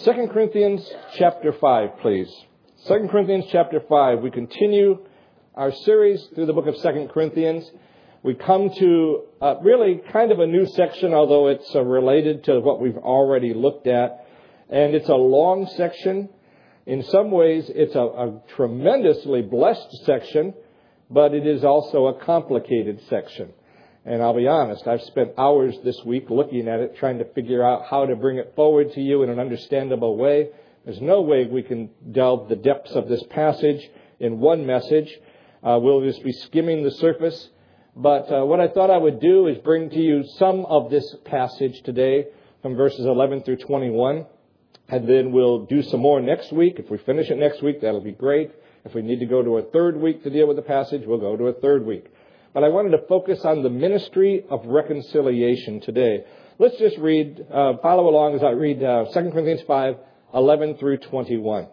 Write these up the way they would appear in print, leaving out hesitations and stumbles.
2 Corinthians chapter 5, please. 2 Corinthians chapter 5. We continue our series through the book of 2 Corinthians. We come to really kind of a new section, although it's related to what we've already looked at. And it's a long section. In some ways, it's a tremendously blessed section, but it is also a complicated section. And I'll be honest, I've spent hours this week looking at it, trying to figure out how to bring it forward to you in an understandable way. There's no way we can delve the depths of this passage in one message. We'll just be skimming the surface. But what I thought I would do is bring to you some of this passage today from verses 11 through 21. And then we'll do some more next week. If we finish it next week, that'll be great. If we need to go to a third week to deal with the passage, we'll go to a third week. But I wanted to focus on the ministry of reconciliation today. Let's just read, follow along as I read 2 Corinthians 5, 11 through 21.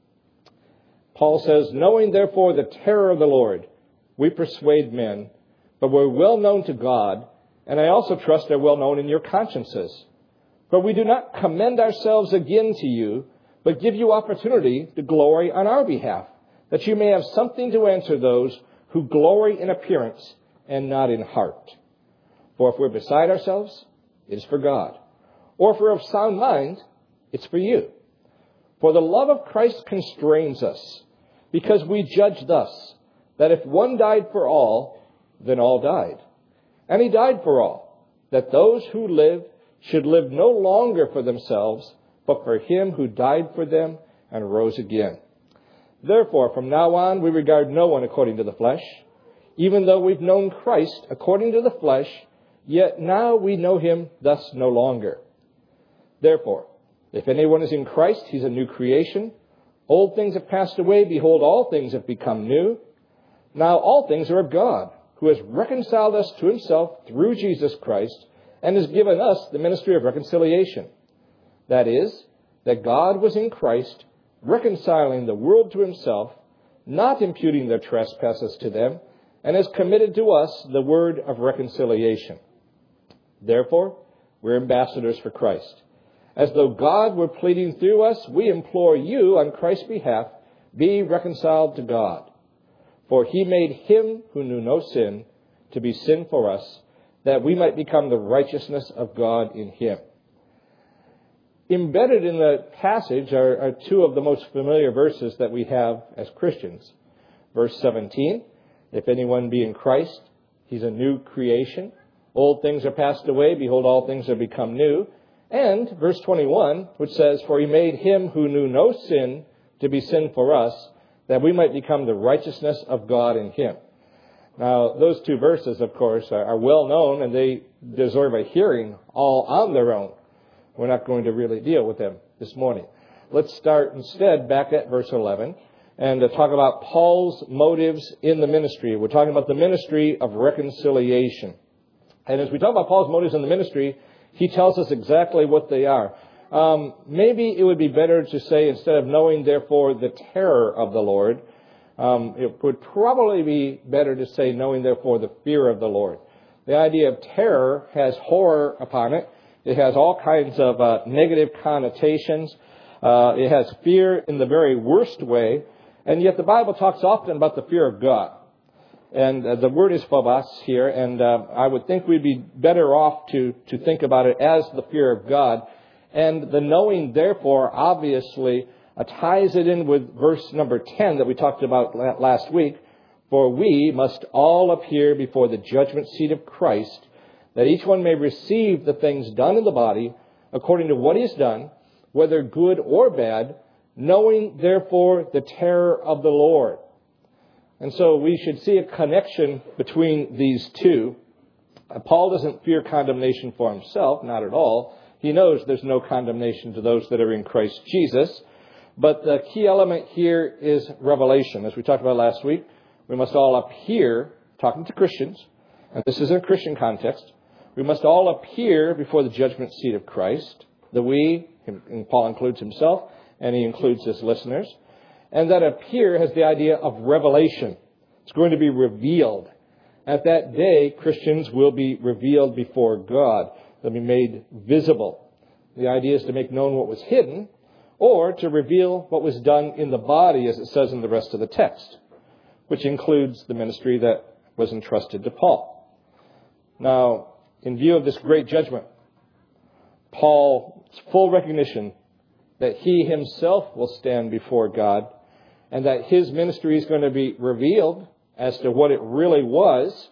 Paul says, "Knowing therefore the terror of the Lord, we persuade men, but we're well known to God, and I also trust are well known in your consciences. For we do not commend ourselves again to you, but give you opportunity to glory on our behalf, that you may have something to answer those who glory in appearance and not in heart. For if we're beside ourselves, it is for God. Or if we're of sound mind, it's for you. For the love of Christ constrains us, because we judge thus, that if one died for all, then all died. And he died for all, that those who live should live no longer for themselves, but for him who died for them and rose again. Therefore, from now on, we regard no one according to the flesh. Even though we've known Christ according to the flesh, yet now we know him thus no longer. Therefore, if anyone is in Christ, he's a new creation. Old things have passed away. Behold, all things have become new. Now all things are of God, who has reconciled us to himself through Jesus Christ and has given us the ministry of reconciliation. That is, that God was in Christ, reconciling the world to himself, not imputing their trespasses to them, and has committed to us the word of reconciliation. Therefore, we're ambassadors for Christ. As though God were pleading through us, we implore you on Christ's behalf, be reconciled to God. For he made him who knew no sin to be sin for us, that we might become the righteousness of God in him." Embedded in the passage are two of the most familiar verses that we have as Christians. Verse 17, if anyone be in Christ, he's a new creation. Old things are passed away. Behold, all things have become new. And verse 21, which says, for he made him who knew no sin to be sin for us, that we might become the righteousness of God in him. Now, those two verses, of course, are well known, and they deserve a hearing all on their own. We're not going to really deal with them this morning. Let's start instead back at verse 11 and talk about Paul's motives in the ministry. We're talking about the ministry of reconciliation. And as we talk about Paul's motives in the ministry, he tells us exactly what they are. Maybe it would be better to say, instead of knowing, therefore, the terror of the Lord, it would probably be better to say, knowing, therefore, the fear of the Lord. The idea of terror has horror upon it. It has all kinds of negative connotations. It has fear in the very worst way. And yet the Bible talks often about the fear of God. And the word is phobos here. And I would think we'd be better off to think about it as the fear of God. And the knowing, therefore, obviously ties it in with verse number 10 that we talked about last week. For we must all appear before the judgment seat of Christ, that each one may receive the things done in the body according to what he has done, whether good or bad, knowing, therefore, the terror of the Lord. And so we should see a connection between these two. Paul doesn't fear condemnation for himself, not at all. He knows there's no condemnation to those that are in Christ Jesus. But the key element here is revelation. As we talked about last week, we must all appear, talking to Christians, and this is in a Christian context, we must all appear before the judgment seat of Christ. The we, and Paul includes himself, and he includes his listeners. And that appear has the idea of revelation. It's going to be revealed. At that day, Christians will be revealed before God. They'll be made visible. The idea is to make known what was hidden, or to reveal what was done in the body, as it says in the rest of the text, which includes the ministry that was entrusted to Paul. Now, in view of this great judgment, Paul's full recognition that he himself will stand before God and that his ministry is going to be revealed as to what it really was.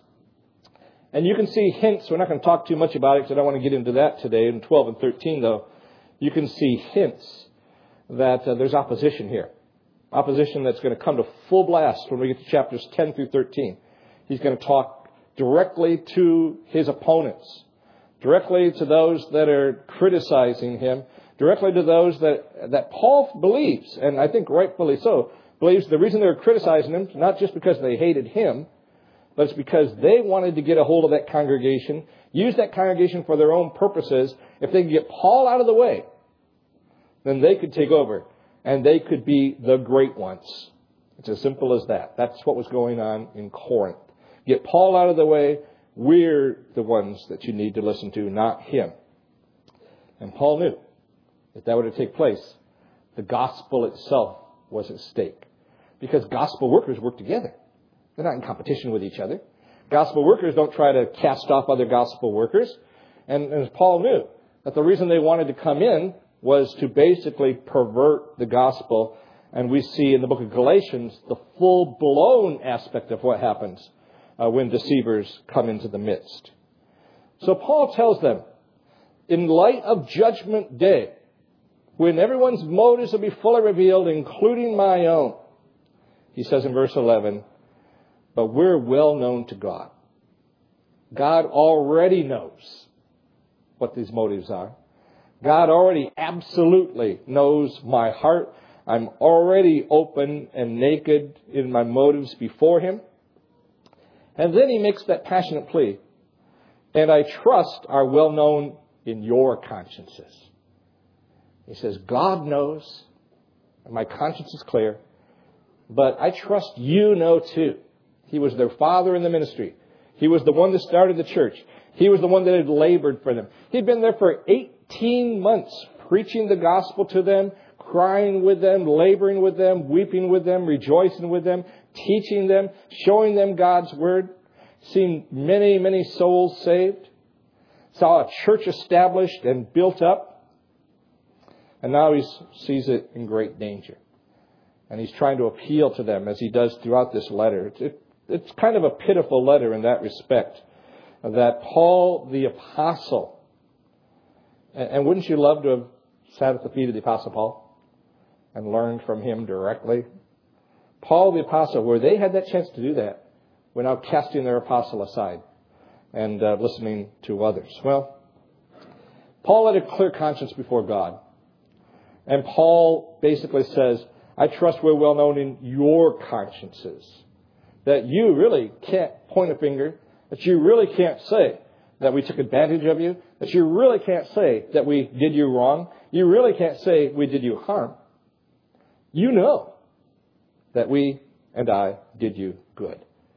And you can see hints. We're not going to talk too much about it because I don't want to get into that today. In 12 and 13, though, you can see hints that there's opposition here. Opposition that's going to come to full blast when we get to chapters 10 through 13. He's going to talk directly to his opponents, directly to those that are criticizing him, directly to those that Paul believes, and I think rightfully so, believes the reason they're criticizing him is not just because they hated him, but it's because they wanted to get a hold of that congregation, use that congregation for their own purposes. If they could get Paul out of the way, then they could take over, and they could be the great ones. It's as simple as that. That's what was going on in Corinth. Get Paul out of the way. We're the ones that you need to listen to, not him. And Paul knew if that were to take place, the gospel itself was at stake. Because gospel workers work together. They're not in competition with each other. Gospel workers don't try to cast off other gospel workers. And as Paul knew, that the reason they wanted to come in was to basically pervert the gospel. And we see in the book of Galatians the full-blown aspect of what happens when deceivers come into the midst. So Paul tells them, in light of Judgment Day, when everyone's motives will be fully revealed, including my own, he says in verse 11, but we're well known to God. God already knows what these motives are. God already absolutely knows my heart. I'm already open and naked in my motives before him. And then he makes that passionate plea. And I trust are well known in your consciences. He says, God knows, and my conscience is clear, but I trust you know too. He was their father in the ministry. He was the one that started the church. He was the one that had labored for them. He'd been there for 18 months preaching the gospel to them, crying with them, laboring with them, weeping with them, rejoicing with them, teaching them, showing them God's word, seeing many, many souls saved, saw a church established and built up. And now he sees it in great danger. And he's trying to appeal to them as he does throughout this letter. It's kind of a pitiful letter in that respect, that Paul the apostle, and wouldn't you love to have sat at the feet of the apostle Paul and learned from him directly? Paul the apostle, where they had that chance to do that, were now casting their apostle aside and listening to others. Well, Paul had a clear conscience before God. And Paul basically says, I trust we're well known in your consciences. That you really can't point a finger. That you really can't say that we took advantage of you. That you really can't say that we did you wrong. You really can't say we did you harm. You know that we and I did you good.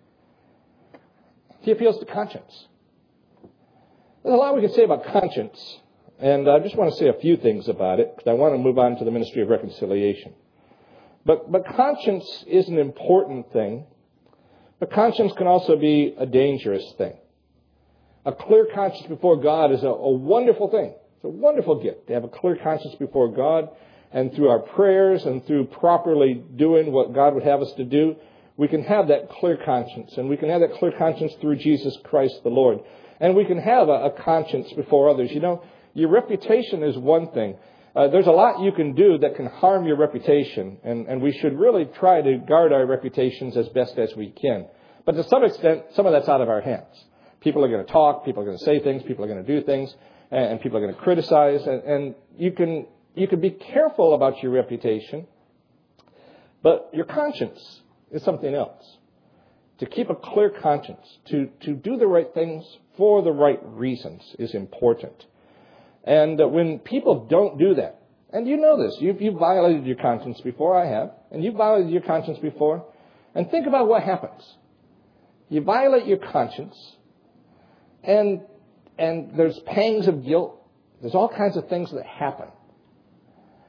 He appeals to conscience. There's a lot we can say about conscience. And I just want to say a few things about it, because I want to move on to the ministry of reconciliation. But conscience is an important thing. But conscience can also be a dangerous thing. A clear conscience before God is a wonderful thing. It's a wonderful gift to have a clear conscience before God. And through our prayers and through properly doing what God would have us to do, we can have that clear conscience. And we can have that clear conscience through Jesus Christ the Lord. And we can have a conscience before others. You know, your reputation is one thing. There's a lot you can do that can harm your reputation. And we should really try to guard our reputations as best as we can. But to some extent, some of that's out of our hands. People are going to talk. People are going to say things. People are going to do things. And people are going to criticize. And you can be careful about your reputation. But your conscience is something else. To keep a clear conscience, to do the right things for the right reasons is important. And when people don't do that, and you know this, you've violated your conscience before, I have, and you've violated your conscience before, and think about what happens. You violate your conscience, and there's pangs of guilt. There's all kinds of things that happen.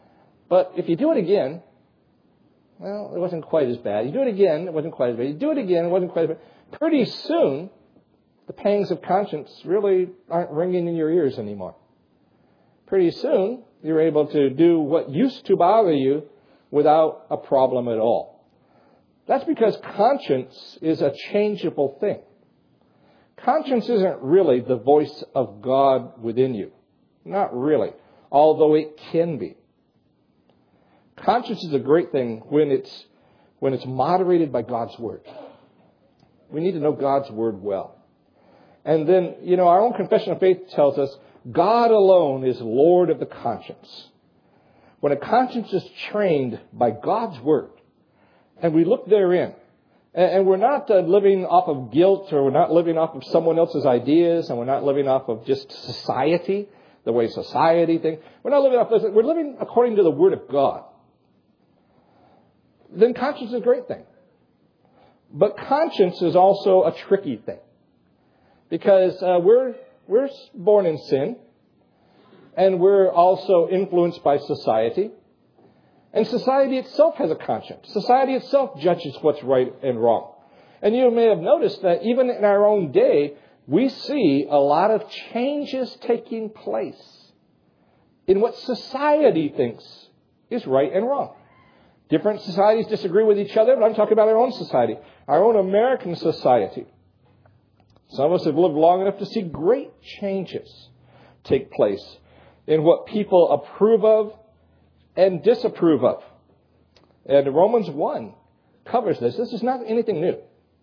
But if you do it again, well, it wasn't quite as bad. You do it again, it wasn't quite as bad. You do it again, it wasn't quite as bad. Pretty soon, the pangs of conscience really aren't ringing in your ears anymore. Pretty soon, you're able to do what used to bother you without a problem at all. That's because conscience is a changeable thing. Conscience isn't really the voice of God within you. Not really, although it can be. Conscience is a great thing when it's moderated by God's Word. We need to know God's Word well. And then, our own confession of faith tells us God alone is Lord of the conscience. When a conscience is trained by God's Word, and we look therein, and we're not living off of guilt, or we're not living off of someone else's ideas, and we're not living off of just society, the way society thinks. We're not living off this. We're living according to the Word of God. Then conscience is a great thing. But conscience is also a tricky thing. Because we're born in sin, and we're also influenced by society. And society itself has a conscience. Society itself judges what's right and wrong. And you may have noticed that even in our own day, we see a lot of changes taking place in what society thinks is right and wrong. Different societies disagree with each other, but I'm talking about our own society, our own American society. Some of us have lived long enough to see great changes take place in what people approve of and disapprove of. And Romans 1 covers this. This is not anything new.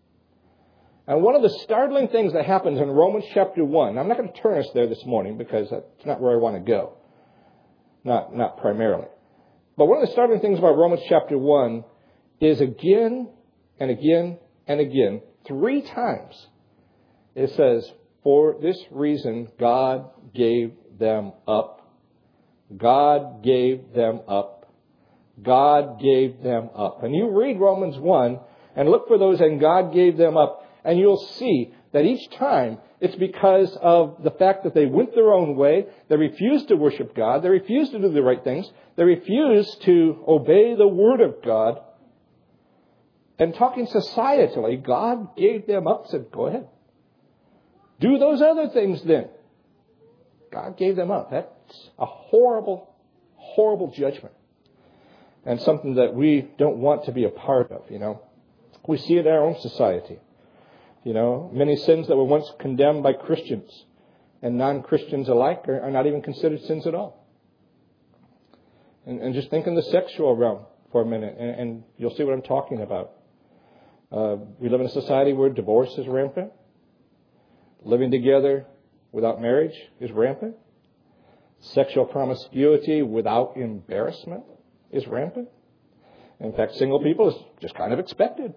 And one of the startling things that happens in Romans chapter 1, I'm not going to turn us there this morning because that's not where I want to go. Not primarily. But one of the startling things about Romans chapter 1 is again and again and again, 3 times, it says, for this reason God gave them up. God gave them up. God gave them up. And you read Romans 1 and look for those, and God gave them up, and you'll see that each time it's because of the fact that they went their own way. They refused to worship God. They refused to do the right things. They refused to obey the Word of God. And talking societally, God gave them up, said, go ahead. Do those other things then. God gave them up. That's a horrible, horrible judgment. And something that we don't want to be a part of, We see it in our own society. Many sins that were once condemned by Christians and non-Christians alike are not even considered sins at all. And just think in the sexual realm for a minute, and you'll see what I'm talking about. We live in a society where divorce is rampant. Living together without marriage is rampant. Sexual promiscuity without embarrassment is rampant. In fact, single people is just kind of expected.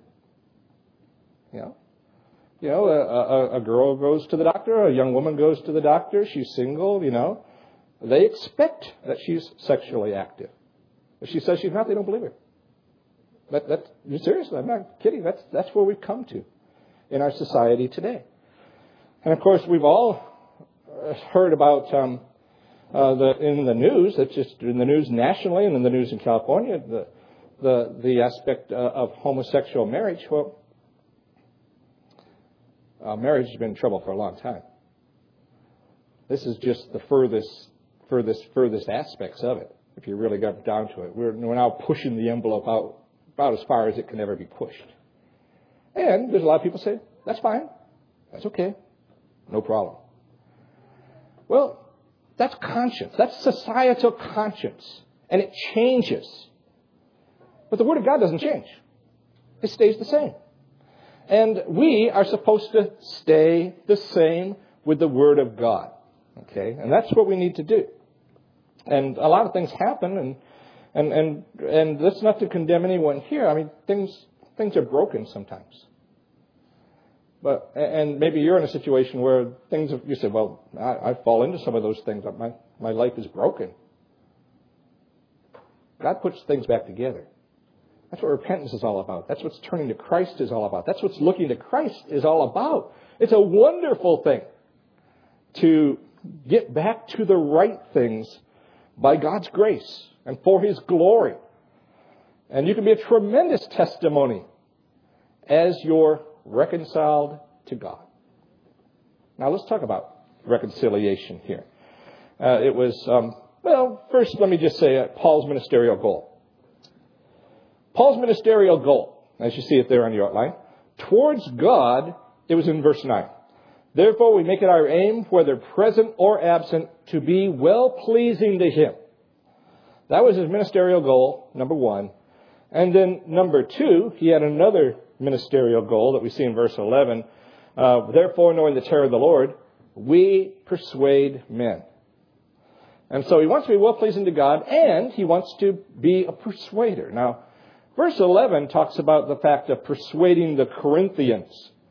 A girl goes to the doctor, a young woman goes to the doctor, she's single, They expect that she's sexually active. If she says she's not, they don't believe her. Seriously, I'm not kidding. That's where we've come to in our society today. And of course, we've all heard about in the news, it's just in the news nationally and in the news in California, the aspect of homosexual marriage. Well, marriage has been in trouble for a long time. This is just the furthest aspects of it. If you really got down to it, we're now pushing the envelope out about as far as it can ever be pushed. And there's a lot of people say, that's fine. That's okay. No problem. Well, that's conscience. That's societal conscience. And it changes. But the Word of God doesn't change. It stays the same. And we are supposed to stay the same with the Word of God. Okay? And that's what we need to do. And a lot of things happen, and that's not to condemn anyone here. I mean, things are broken sometimes. And maybe you're in a situation where you say, well, I fall into some of those things. My life is broken. God puts things back together. That's what repentance is all about. That's what turning to Christ is all about. That's what looking to Christ is all about. It's a wonderful thing to get back to the right things by God's grace and for His glory. And you can be a tremendous testimony as you're reconciled to God. Now let's talk about reconciliation here. First let me just say Paul's ministerial goal. Paul's ministerial goal, as you see it there on your outline, towards God, it was in verse 9. Therefore we make it our aim, whether present or absent, to be well-pleasing to Him. That was his ministerial goal, number one. And then number two, he had another ministerial goal that we see in verse 11. Therefore, knowing the terror of the Lord, we persuade men. And so he wants to be well-pleasing to God, and he wants to be a persuader. Now, verse 11 talks about the fact of persuading the Corinthians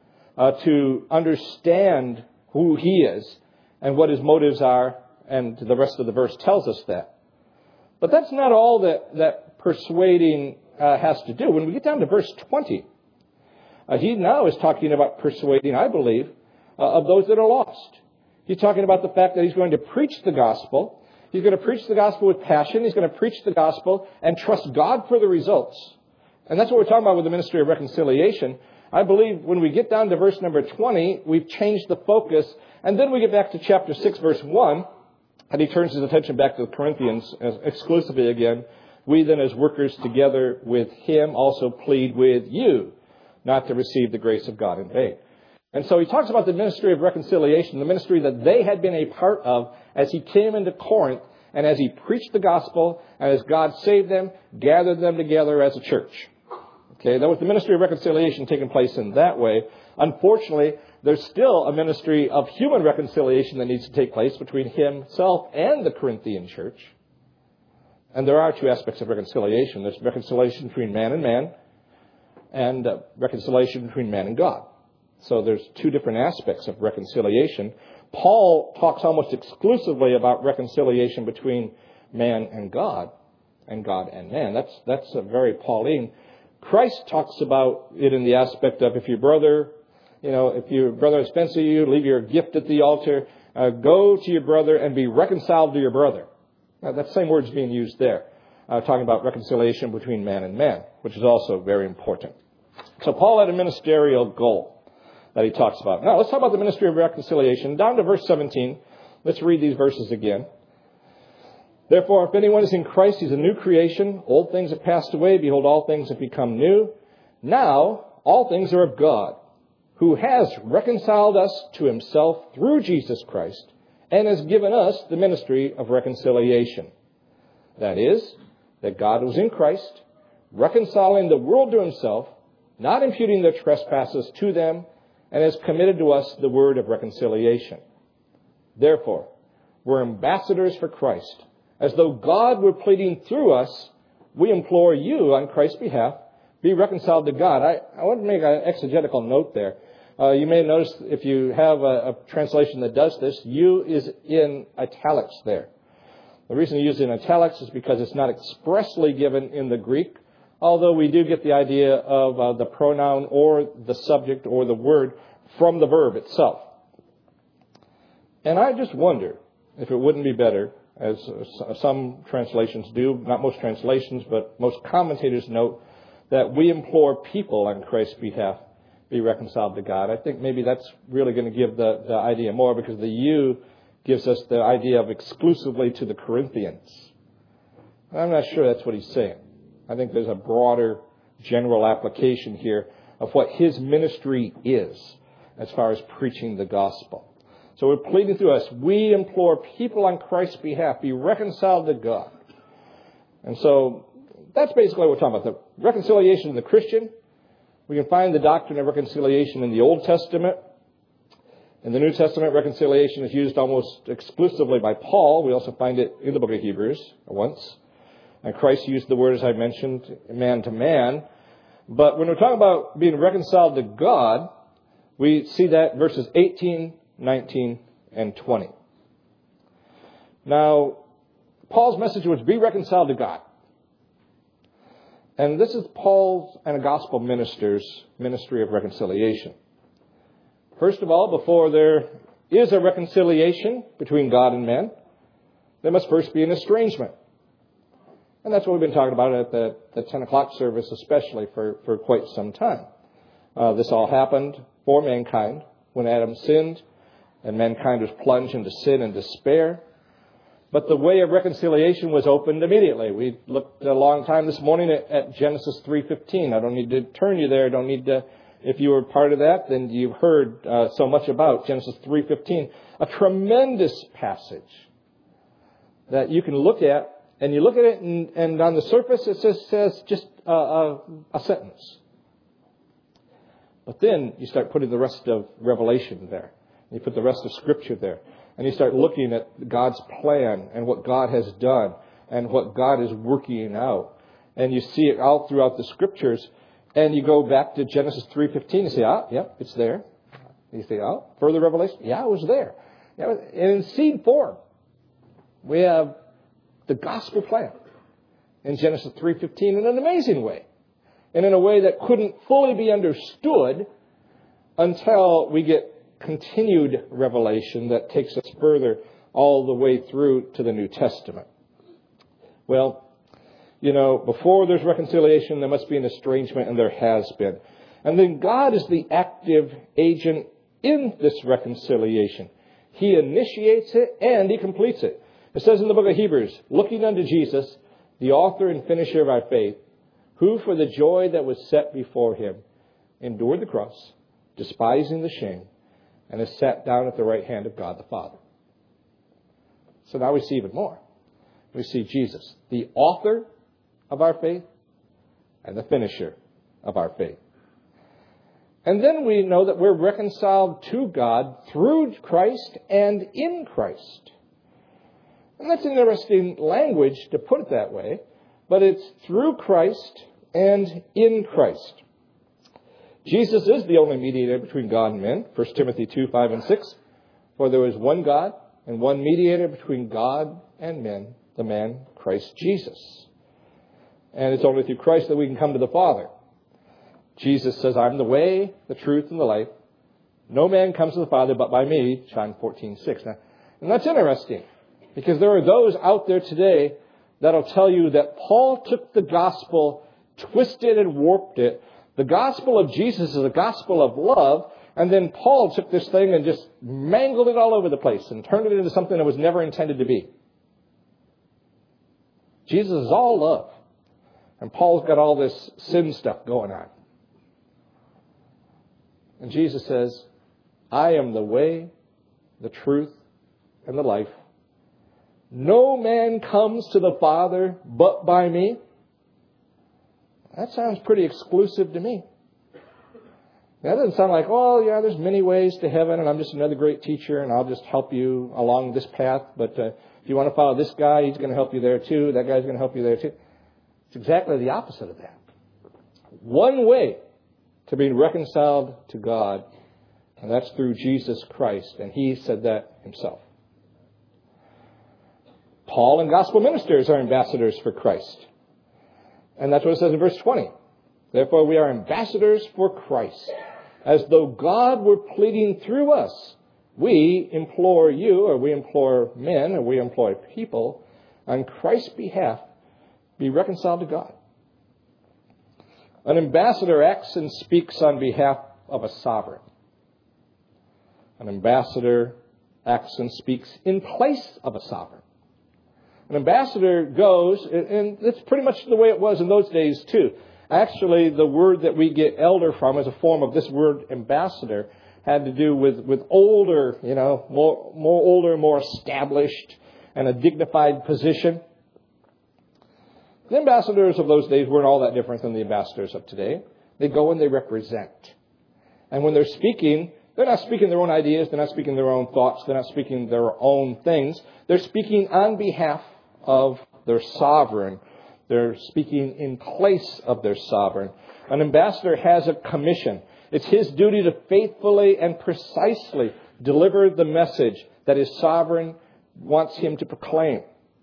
to understand who he is and what his motives are, and the rest of the verse tells us that. But that's not all that persuading has to do. When we get down to verse 20, he now is talking about persuading, I believe, of those that are lost. He's talking about the fact that he's going to preach the gospel. He's going to preach the gospel with passion. He's going to preach the gospel and trust God for the results. And that's what we're talking about with the ministry of reconciliation. I believe when we get down to verse number 20, we've changed the focus. And then we get back to chapter 6, verse 1, and he turns his attention back to the Corinthians exclusively again. We then, as workers together with him, also plead with you not to receive the grace of God in vain. And so he talks about the ministry of reconciliation, the ministry that they had been a part of as he came into Corinth and as he preached the gospel and as God saved them, gathered them together as a church. Okay, that was the ministry of reconciliation taking place in that way. Unfortunately, there's still a ministry of human reconciliation that needs to take place between himself and the Corinthian church. And there are two aspects of reconciliation. There's reconciliation between man and reconciliation between man and God. So there's two different aspects of reconciliation. Paul talks almost exclusively about reconciliation between man and God and man. That's a very Pauline. Christ talks about it in the aspect of if your brother has offended you, leave your gift at the altar, go to your brother and be reconciled to your brother. Now, that same word's being used there, talking about reconciliation between man and man, which is also very important. So Paul had a ministerial goal that he talks about. Now, let's talk about the ministry of reconciliation. Down to verse 17. Let's read these verses again. Therefore, if anyone is in Christ, he's a new creation. Old things have passed away. Behold, all things have become new. Now, all things are of God, who has reconciled us to himself through Jesus Christ and has given us the ministry of reconciliation. That is, that God was in Christ, reconciling the world to himself, not imputing their trespasses to them, and has committed to us the word of reconciliation. Therefore, we're ambassadors for Christ. As though God were pleading through us, we implore you on Christ's behalf, be reconciled to God. I want to make an exegetical note there. You may notice if you have a translation that does this, you is in italics there. The reason you use it in italics is because it's not expressly given in the Greek, although we do get the idea of the pronoun or the subject or the word from the verb itself. And I just wonder if it wouldn't be better, as some translations do, not most translations, but most commentators note, that we implore people on Christ's behalf be reconciled to God. I think maybe that's really going to give the idea more, because the you gives us the idea of exclusively to the Corinthians. I'm not sure that's what he's saying. I think there's a broader general application here of what his ministry is as far as preaching the gospel. So we're pleading through us. We implore people on Christ's behalf, be reconciled to God. And so that's basically what we're talking about. The reconciliation of the Christian. We can find the doctrine of reconciliation in the Old Testament. In the New Testament, reconciliation is used almost exclusively by Paul. We also find it in the book of Hebrews once. And Christ used the word, as I mentioned, man to man. But when we're talking about being reconciled to God, we see that in verses 18, 19, and 20. Now, Paul's message was be reconciled to God. And this is Paul's and a gospel minister's ministry of reconciliation. First of all, before there is a reconciliation between God and men, there must first be an estrangement. And that's what we've been talking about at the 10 o'clock service, especially for quite some time. This all happened for mankind when Adam sinned and mankind was plunged into sin and despair. But the way of reconciliation was opened immediately. We looked a long time this morning at Genesis 3:15. I don't need to turn you there. I don't need to. If you were part of that, then you've heard so much about Genesis 3:15. A tremendous passage that you can look at, and you look at it, and on the surface it says just a sentence. But then you start putting the rest of Revelation there. You put the rest of Scripture there. And you start looking at God's plan and what God has done and what God is working out. And you see it all throughout the Scriptures. And you go back to Genesis 3:15 and say, yep, it's there. And you say, further revelation? Yeah, it was there. And in seed form, we have the gospel plan in Genesis 3:15 in an amazing way. And in a way that couldn't fully be understood until we get continued revelation that takes us further all the way through to the New Testament. Well, before there's reconciliation, there must be an estrangement, and there has been. And then God is the active agent in this reconciliation. He initiates it and He completes it. It says in the book of Hebrews, looking unto Jesus, the author and finisher of our faith, who for the joy that was set before Him endured the cross, despising the shame, and is sat down at the right hand of God the Father. So now we see even more. We see Jesus, the author of our faith and the finisher of our faith. And then we know that we're reconciled to God through Christ and in Christ. And that's an interesting language to put it that way, but it's through Christ and in Christ. Jesus is the only mediator between God and men, 1 Timothy 2:5 and 6. For there is one God and one mediator between God and men, the man Christ Jesus. And it's only through Christ that we can come to the Father. Jesus says, I'm the way, the truth, and the life. No man comes to the Father but by me, John 14:6. Now, and that's interesting, because there are those out there today that'll tell you that Paul took the gospel, twisted and warped it. The gospel of Jesus is a gospel of love, and then Paul took this thing and just mangled it all over the place and turned it into something that was never intended to be. Jesus is all love, and Paul's got all this sin stuff going on. And Jesus says, I am the way, the truth, and the life. No man comes to the Father but by me. That sounds pretty exclusive to me. That doesn't sound like, there's many ways to heaven, and I'm just another great teacher, and I'll just help you along this path. But if you want to follow this guy, he's going to help you there too. That guy's going to help you there too. It's exactly the opposite of that. One way to be reconciled to God, and that's through Jesus Christ. And He said that Himself. Paul and gospel ministers are ambassadors for Christ. And that's what it says in verse 20. Therefore, we are ambassadors for Christ, as though God were pleading through us. We implore you, or we implore men, or we implore people, on Christ's behalf, be reconciled to God. An ambassador acts and speaks on behalf of a sovereign. An ambassador acts and speaks in place of a sovereign. An ambassador goes, and it's pretty much the way it was in those days too. Actually, the word that we get elder from as a form of this word ambassador had to do with older, more older, more established, and a dignified position. The ambassadors of those days weren't all that different than the ambassadors of today. They go and they represent. And when they're speaking, they're not speaking their own ideas. They're not speaking their own thoughts. They're not speaking their own things. They're speaking on behalf of their sovereign. They're speaking in place of their sovereign. An ambassador has a commission. It's his duty to faithfully and precisely deliver the message that his sovereign wants him to proclaim.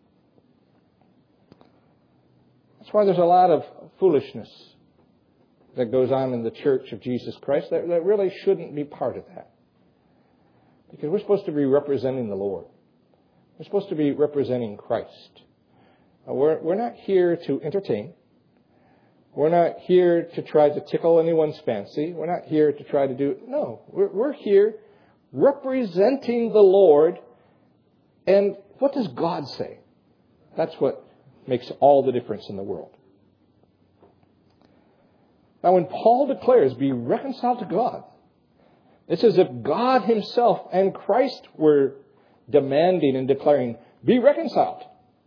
That's why there's a lot of foolishness that goes on in the Church of Jesus Christ that really shouldn't be part of that. Because we're supposed to be representing the Lord. We're supposed to be representing Christ. We're not here to entertain. We're not here to try to tickle anyone's fancy. We're not here to try to do... No, we're here representing the Lord. And what does God say? That's what makes all the difference in the world. Now, when Paul declares, be reconciled to God, it's as if God himself and Christ were demanding and declaring, be reconciled.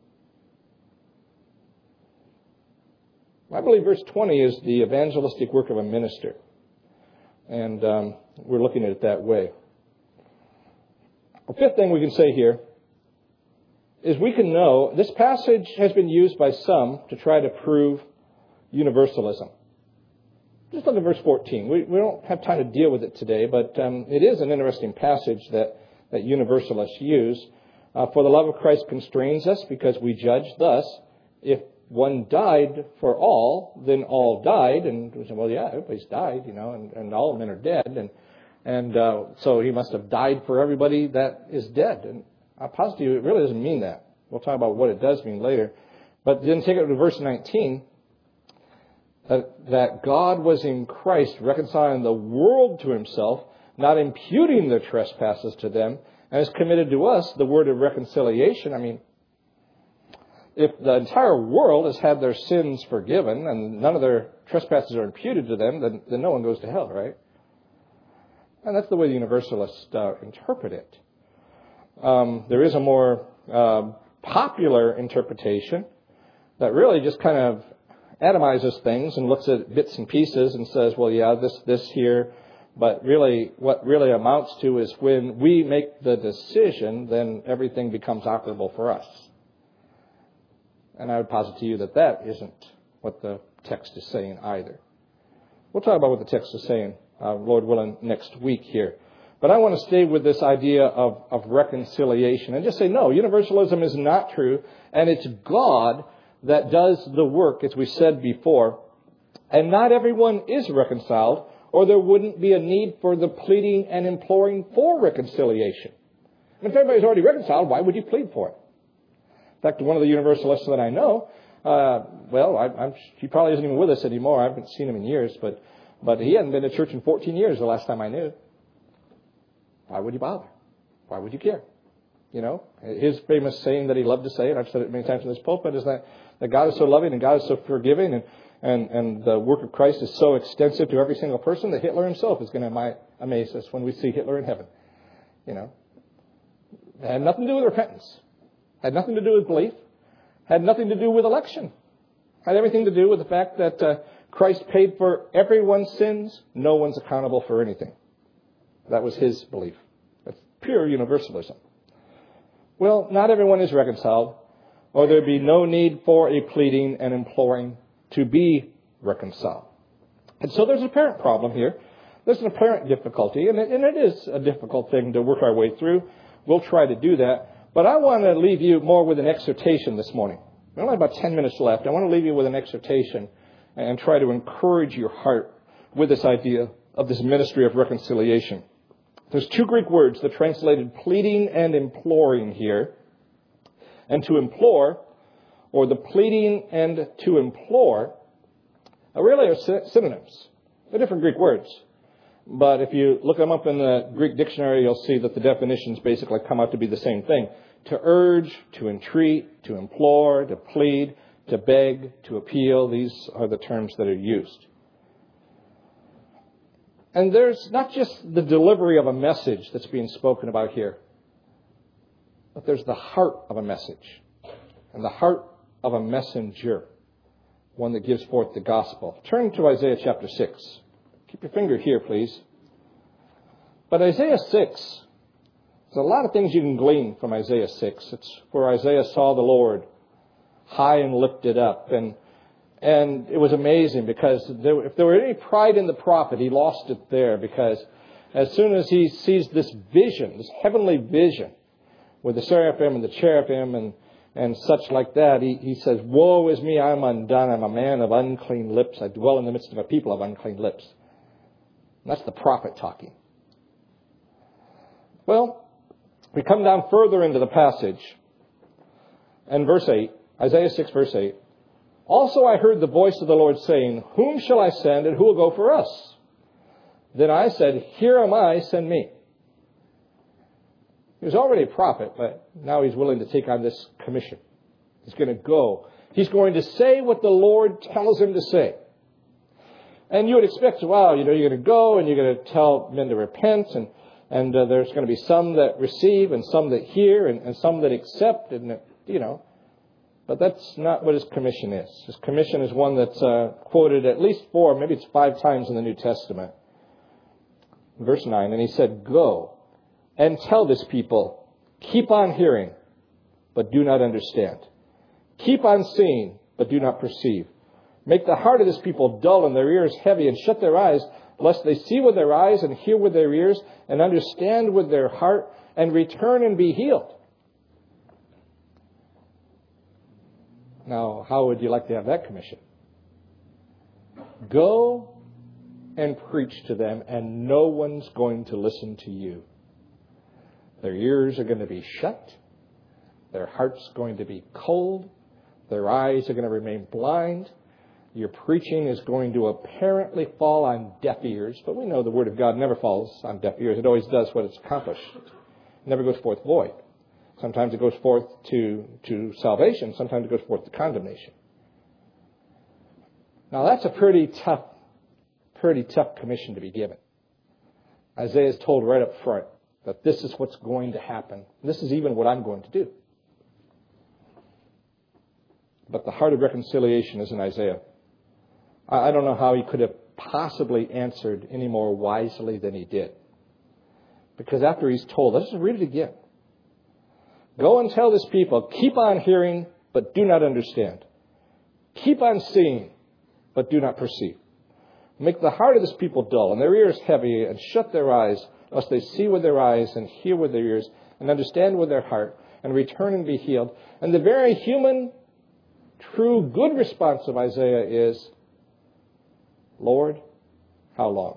I believe verse 20 is the evangelistic work of a minister. And we're looking at it that way. The fifth thing we can say here is we can know this passage has been used by some to try to prove universalism. Just look at verse 14. We don't have time to deal with it today, but it is an interesting passage that universalists use. For the love of Christ constrains us because we judge thus, if one died for all, then all died. And we say, well, yeah, everybody's died, and all men are dead. And so he must have died for everybody that is dead. And I posit to you, it really doesn't mean that. We'll talk about what it does mean later. But then take it to verse 19, that God was in Christ reconciling the world to himself, not imputing their trespasses to them, and has committed to us the word of reconciliation. I mean, if the entire world has had their sins forgiven and none of their trespasses are imputed to them, then no one goes to hell, right? And that's the way the universalists interpret it. There is a more popular interpretation that really just kind of atomizes things and looks at bits and pieces and says, well, yeah, this here. But really, what really amounts to is when we make the decision, then everything becomes operable for us. And I would posit to you that isn't what the text is saying either. We'll talk about what the text is saying, Lord willing, next week here. But I want to stay with this idea of reconciliation and just say, no, universalism is not true. And it's God that does the work, as we said before. And not everyone is reconciled, or there wouldn't be a need for the pleading and imploring for reconciliation. And if everybody's already reconciled, why would you plead for it? In fact, one of the universalists that I know, he probably isn't even with us anymore. I haven't seen him in years, but he hadn't been to church in 14 years the last time I knew. Why would you bother? Why would you care? His famous saying that he loved to say, and I've said it many times in this pulpit, is that God is so loving and God is so forgiving and the work of Christ is so extensive to every single person that Hitler himself is going to amaze us when we see Hitler in heaven. It had nothing to do with repentance. Had nothing to do with belief. Had nothing to do with election. Had everything to do with the fact that Christ paid for everyone's sins. No one's accountable for anything. That was his belief. That's pure universalism. Well, not everyone is reconciled, or there'd be no need for a pleading and imploring to be reconciled. And so there's an apparent problem here. There's an apparent difficulty, and it is a difficult thing to work our way through. We'll try to do that. But I want to leave you more with an exhortation this morning. We only have about 10 minutes left. I want to leave you with an exhortation and try to encourage your heart with this idea of this ministry of reconciliation. There's two Greek words that are translated pleading and imploring here. And to implore, or the pleading and to implore, really are synonyms. They're different Greek words. But if you look them up in the Greek dictionary, you'll see that the definitions basically come out to be the same thing. To urge, to entreat, to implore, to plead, to beg, to appeal. These are the terms that are used. And there's not just the delivery of a message that's being spoken about here, but there's the heart of a message and the heart of a messenger, one that gives forth the gospel. Turn to Isaiah chapter 6. Keep your finger here, please. But Isaiah 6, there's a lot of things you can glean from Isaiah 6. It's where Isaiah saw the Lord high and lifted up. And it was amazing because if there were any pride in the prophet, he lost it there, because as soon as he sees this vision, this heavenly vision with the seraphim and the cherubim and such like that, he says, woe is me, I'm undone. I'm a man of unclean lips. I dwell in the midst of a people of unclean lips. And that's the prophet talking. Well, we come down further into the passage, And verse 8, Isaiah 6, verse 8. Also I heard the voice of the Lord saying, whom shall I send and who will go for us? Then I said, here am I, send me. He was already a prophet, but now he's willing to take on this commission. He's going to go. He's going to say what the Lord tells him to say. And you would expect, well, you're going to go and you're going to tell men to repent, and there's going to be some that receive and some that hear and some that accept, and But that's not what his commission is. His commission is one that's quoted at least 4, maybe it's 5 times in the New Testament. Verse 9, and he said, go and tell this people, keep on hearing, but do not understand. Keep on seeing, but do not perceive. Make the heart of this people dull and their ears heavy, and shut their eyes, lest they see with their eyes and hear with their ears and understand with their heart and return and be healed. Now, how would you like to have that commission? Go and preach to them, and no one's going to listen to you. Their ears are going to be shut. Their heart's going to be cold. Their eyes are going to remain blind. Your preaching is going to apparently fall on deaf ears, but we know the Word of God never falls on deaf ears. It always does what it's accomplished. It never goes forth void. Sometimes it goes forth to salvation. Sometimes it goes forth to condemnation. Now that's a pretty tough commission to be given. Isaiah is told right up front that this is what's going to happen. This is even what I'm going to do. But the heart of reconciliation is in Isaiah. I don't know how he could have possibly answered any more wisely than he did. Because after he's told, let's just read it again. Go and tell this people, keep on hearing, but do not understand. Keep on seeing, but do not perceive. Make the heart of this people dull and their ears heavy, and shut their eyes, lest they see with their eyes and hear with their ears and understand with their heart and return and be healed. And the very human, true, good response of Isaiah is, Lord, how long?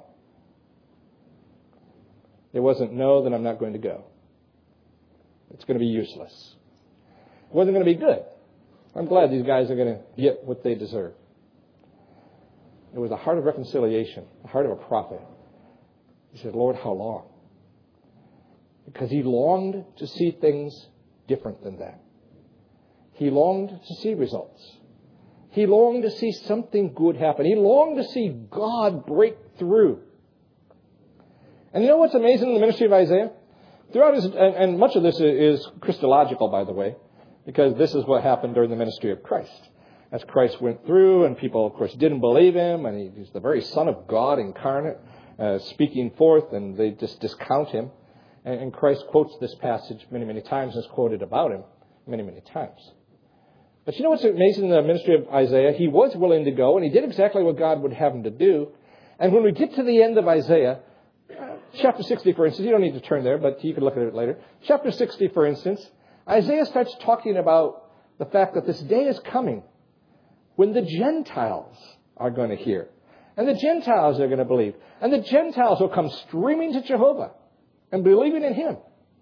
It wasn't, no, then I'm not going to go. It's going to be useless. It wasn't going to be good. I'm glad these guys are going to get what they deserve. It was a heart of reconciliation, the heart of a prophet. He said, Lord, how long? Because he longed to see things different than that. He longed to see results. He longed to see something good happen. He longed to see God break through. And you know what's amazing in the ministry of Isaiah? Throughout his, and much of this is Christological, by the way, because this is what happened during the ministry of Christ. As Christ went through, and people, of course, didn't believe him, and he's the very Son of God incarnate, speaking forth, and they just discount him. And Christ quotes this passage many, many times, and has quoted about him many, many times. But you know what's amazing in the ministry of Isaiah? He was willing to go, and he did exactly what God would have him to do. And when we get to the end of Isaiah, chapter 60, for instance, you don't need to turn there, but you can look at it later. Chapter 60, for instance, Isaiah starts talking about the fact that this day is coming when the Gentiles are going to hear. And the Gentiles are going to believe. And the Gentiles will come streaming to Jehovah and believing in him.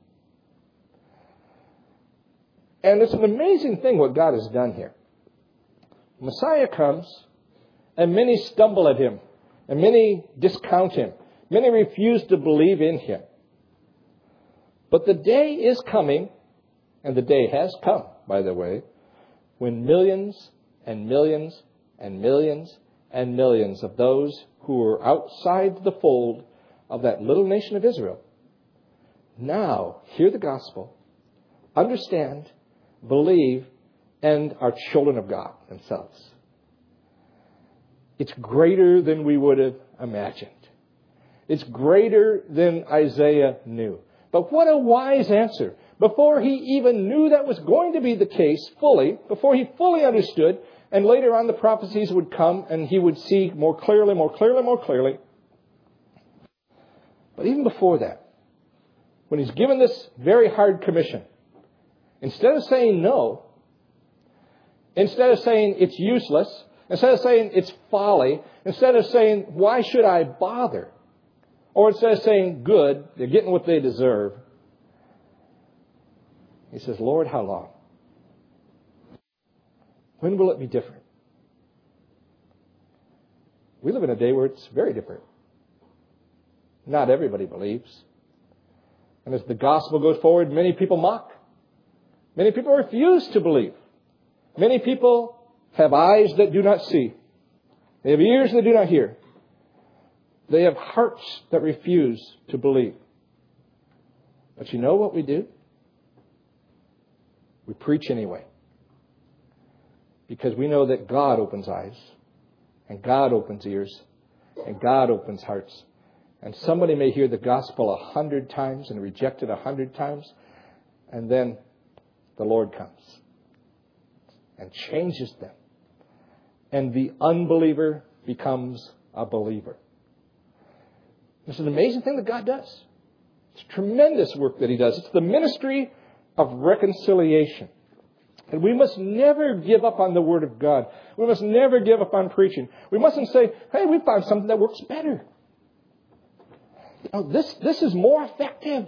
And it's an amazing thing what God has done here. Messiah comes, and many stumble at him, and many discount him. Many refuse to believe in him. But the day is coming, and the day has come, by the way, when millions and millions and millions and millions of those who were outside the fold of that little nation of Israel now hear the gospel, understand, believe, and are children of God themselves. It's greater than we would have imagined. It's greater than Isaiah knew. But what a wise answer. Before he even knew that was going to be the case fully, before he fully understood, and later on the prophecies would come and he would see more clearly, more clearly, more clearly. But even before that, when he's given this very hard commission, instead of saying no, instead of saying it's useless, instead of saying it's folly, instead of saying why should I bother, or instead of saying good, they're getting what they deserve, he says, Lord, how long? When will it be different? We live in a day where it's very different. Not everybody believes. And as the gospel goes forward, many people mock. Many people refuse to believe. Many people have eyes that do not see. They have ears that do not hear. They have hearts that refuse to believe. But you know what we do? We preach anyway. Because we know that God opens eyes, and God opens ears, and God opens hearts. And somebody may hear the gospel 100 times and reject it 100 times, and then the Lord comes and changes them. And the unbeliever becomes a believer. It's an amazing thing that God does. It's tremendous work that He does. It's the ministry of reconciliation. And we must never give up on the Word of God. We must never give up on preaching. We mustn't say, hey, we found something that works better. This is more effective.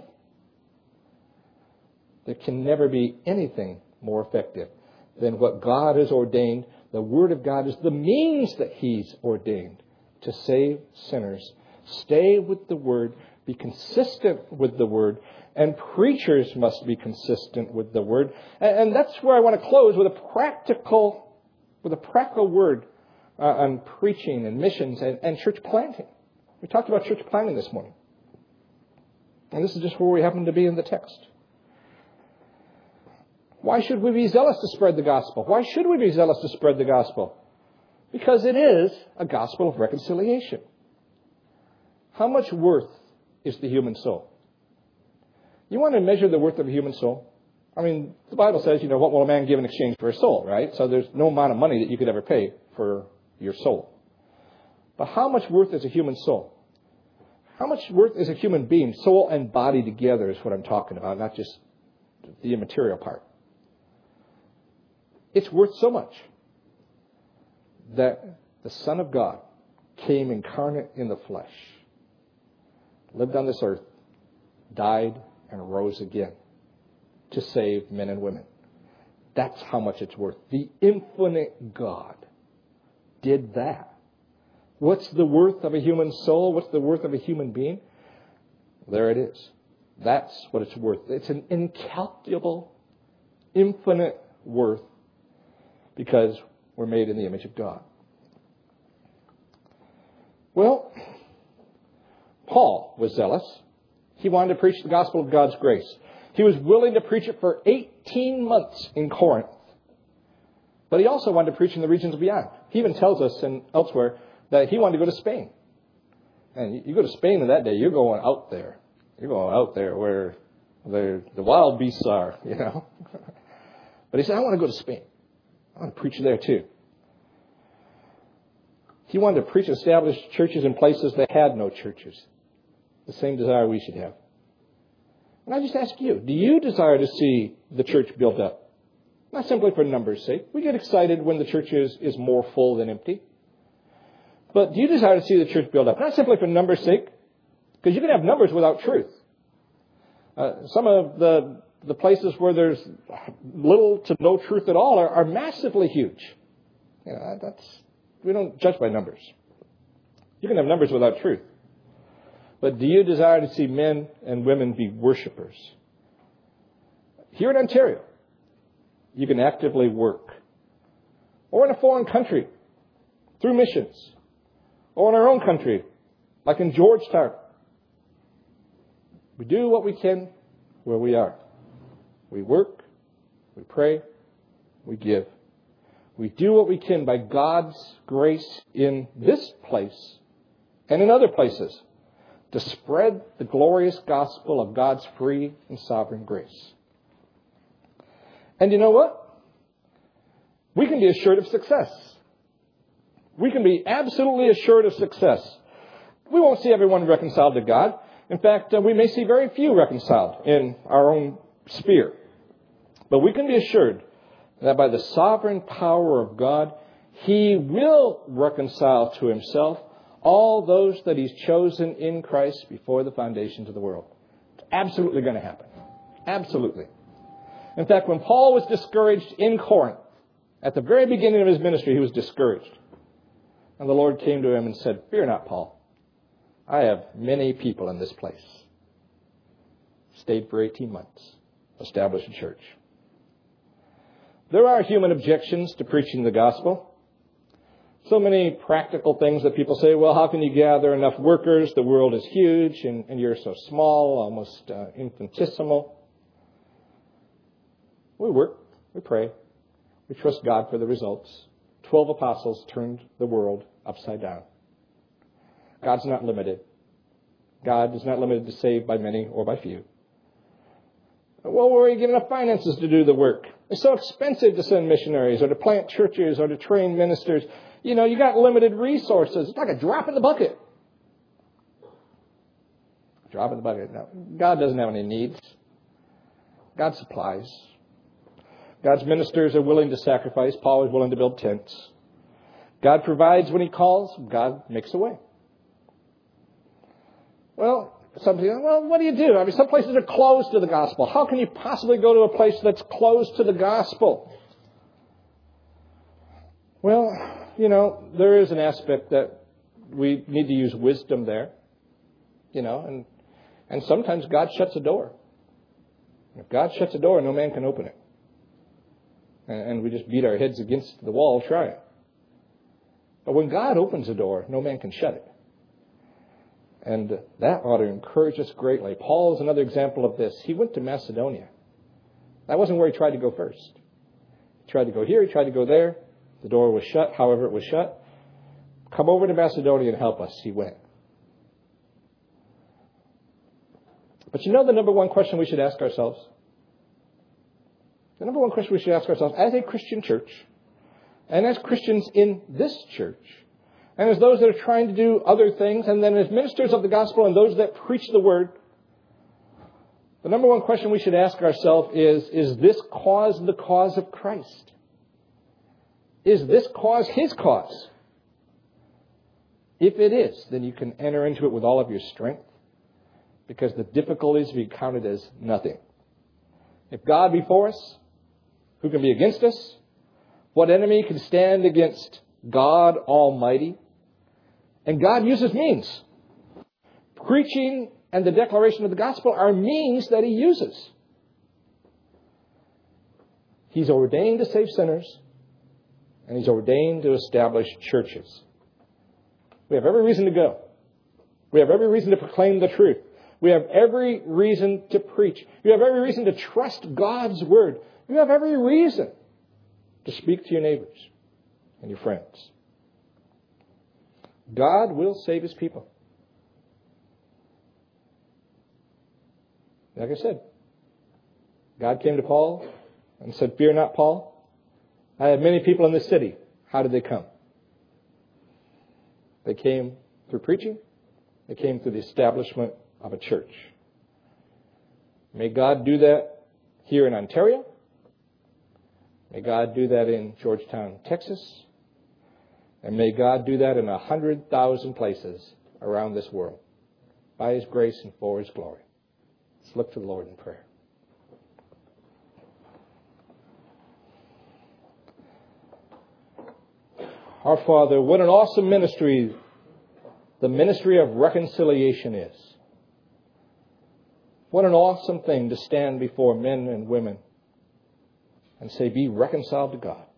There can never be anything more effective than what God has ordained. The Word of God is the means that He's ordained to save sinners. Stay with the Word. Be consistent with the Word. And preachers must be consistent with the Word. And that's where I want to close with a practical word on preaching and missions and church planting. We talked about church planting this morning. And this is just where we happen to be in the text. Why should we be zealous to spread the gospel? Why should we be zealous to spread the gospel? Because it is a gospel of reconciliation. How much worth is the human soul? You want to measure the worth of a human soul? I mean, the Bible says, what will a man give in exchange for a soul, right? So there's no amount of money that you could ever pay for your soul. But how much worth is a human soul? How much worth is a human being? Soul and body together is what I'm talking about, not just the immaterial part. It's worth so much that the Son of God came incarnate in the flesh, lived on this earth, died, and rose again to save men and women. That's how much it's worth. The infinite God did that. What's the worth of a human soul? What's the worth of a human being? There it is. That's what it's worth. It's an incalculable, infinite worth because we're made in the image of God. Well, Paul was zealous. He wanted to preach the gospel of God's grace. He was willing to preach it for 18 months in Corinth. But he also wanted to preach in the regions beyond. He even tells us elsewhere that he wanted to go to Spain. And you go to Spain in that day, you're going out there. You're going out there where the wild beasts are, But he said, I want to go to Spain. I want to preach there too. He wanted to preach and establish churches in places that had no churches. The same desire we should have. And I just ask you, do you desire to see the church built up? Not simply for numbers' sake. We get excited when the church is more full than empty. But do you desire to see the church built up? Not simply for numbers' sake, because you can have numbers without truth. Some of the places where there's little to no truth at all are massively huge. We don't judge by numbers. You can have numbers without truth. But do you desire to see men and women be worshipers? Here in Ontario, you can actively work. Or in a foreign country, through missions. Or in our own country, like in Georgetown. We do what we can where we are. We work, we pray, we give. We do what we can by God's grace in this place and in other places to spread the glorious gospel of God's free and sovereign grace. And you know what? We can be assured of success. We can be absolutely assured of success. We won't see everyone reconciled to God. In fact, we may see very few reconciled in our own sphere. But we can be assured that by the sovereign power of God, He will reconcile to Himself all those that He's chosen in Christ before the foundations of the world. It's absolutely going to happen. Absolutely. In fact, when Paul was discouraged in Corinth, At the very beginning of his ministry, he was discouraged. And the Lord came to him and said, "Fear not, Paul. I have many people in this place." Stayed for 18 months. Established a church. There are human objections to preaching the gospel. So many practical things that people say, well, how can you gather enough workers? The world is huge and you're so small, almost infinitesimal. We work, we pray, we trust God for the results. 12 apostles turned the world upside down. God's not limited. God is not limited to save by many or by few. Well, where are you getting enough finances to do the work? It's so expensive to send missionaries or to plant churches or to train ministers. You know, you got limited resources. It's like a drop in the bucket. Drop in the bucket. No, God doesn't have any needs. God supplies. God's ministers are willing to sacrifice. Paul was willing to build tents. God provides when he calls. God makes a way. Well, some people, well, what do you do? I mean, some places are closed to the gospel. How can you possibly go to a place that's closed to the gospel? Well, you know, there is an aspect that we need to use wisdom there. You know, and sometimes God shuts a door. If God shuts a door, no man can open it. And we just beat our heads against the wall trying. But when God opens a door, no man can shut it. And that ought to encourage us greatly. Paul is another example of this. He went to Macedonia. That wasn't where he tried to go first. He tried to go here, he tried to go there. The door was shut, however it was shut. Come over to Macedonia and help us. He went. But you know the number one question we should ask ourselves? The number one question we should ask ourselves as a Christian church, and as Christians in this church, and as those that are trying to do other things, and then as ministers of the gospel and those that preach the word, the number one question we should ask ourselves is this cause the cause of Christ? Is this cause his cause? If it is, then you can enter into it with all of your strength, because the difficulties be counted as nothing. If God be for us, who can be against us? What enemy can stand against God Almighty? And God uses means. Preaching and the declaration of the gospel are means that he uses. He's ordained to save sinners, and he's ordained to establish churches. We have every reason to go. We have every reason to proclaim the truth. We have every reason to preach. You have every reason to trust God's word. You have every reason to speak to your neighbors and your friends. God will save his people. Like I said, God came to Paul and said, "Fear not, Paul. I have many people in this city." How did they come? They came through preaching. They came through the establishment of a church. May God do that here in Ontario. May God do that in Georgetown, Texas. And may God do that in 100,000 places around this world. By his grace and for his glory. Let's look to the Lord in prayer. Our Father, what an awesome ministry the ministry of reconciliation is. What an awesome thing to stand before men and women and say, "Be reconciled to God."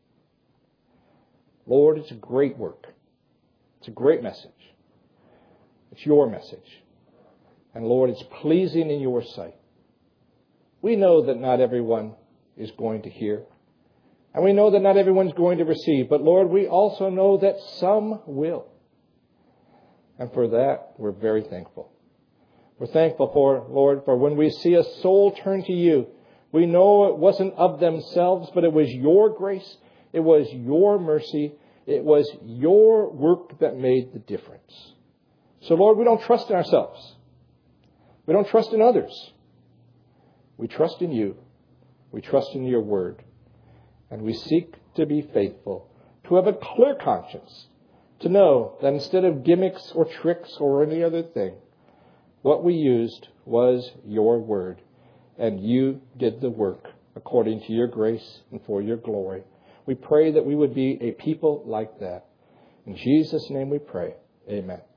Lord, it's a great work. It's a great message. It's your message. And Lord, it's pleasing in your sight. We know that not everyone is going to hear. And we know that not everyone's going to receive. But Lord, we also know that some will. And for that, we're very thankful. We're thankful for, Lord, for when we see a soul turn to you, we know it wasn't of themselves, but it was your grace. It was your mercy. It was your work that made the difference. So, Lord, we don't trust in ourselves. We don't trust in others. We trust in you. We trust in your word. And we seek to be faithful, to have a clear conscience, to know that instead of gimmicks or tricks or any other thing, what we used was your word. And you did the work according to your grace and for your glory. We pray that we would be a people like that. In Jesus' name we pray. Amen.